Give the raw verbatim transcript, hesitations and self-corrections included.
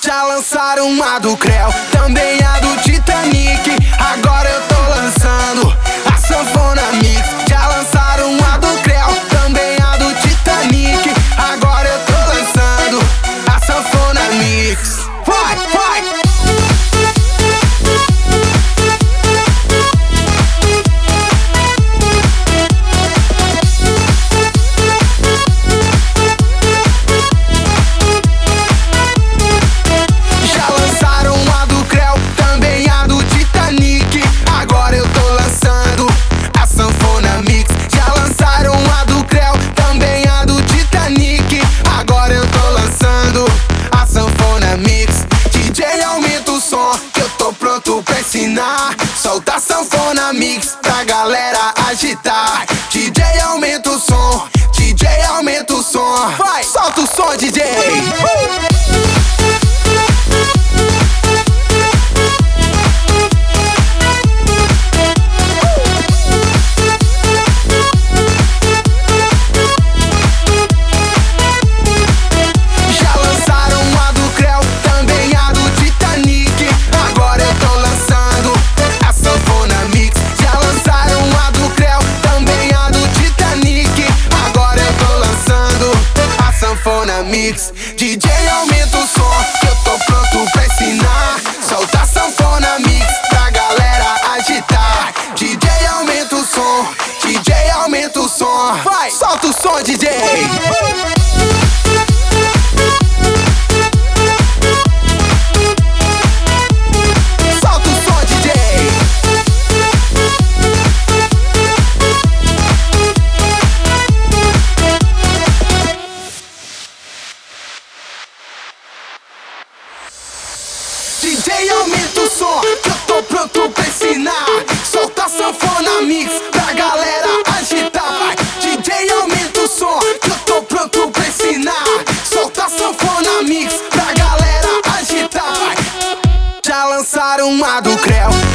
Já lançaram a do Creu, também a do Titanic. Agora eu tô lançando a Sanfona Mix. Já lançaram a do Creu, também a do Titanic. Agora eu tô lançando a Sanfona Mix. Vai, vai! Solta a Sanfona Mix pra galera agitar. D J aumenta o som, D J aumenta o som. Vai, solta o som, D J. Mix. D J aumenta o som, que eu tô pronto pra ensinar. Solta a Sanfona Mix pra galera agitar. D J aumenta o som, D J aumenta o som. Vai, solta o som, D J. D J aumenta o som, que eu tô pronto pra ensinar. Solta a Sanfona Mix pra galera agitar. Vai, D J aumenta o som, que eu tô pronto pra ensinar. Solta a Sanfona Mix pra galera agitar. Vai. Já lançaram a do Creu,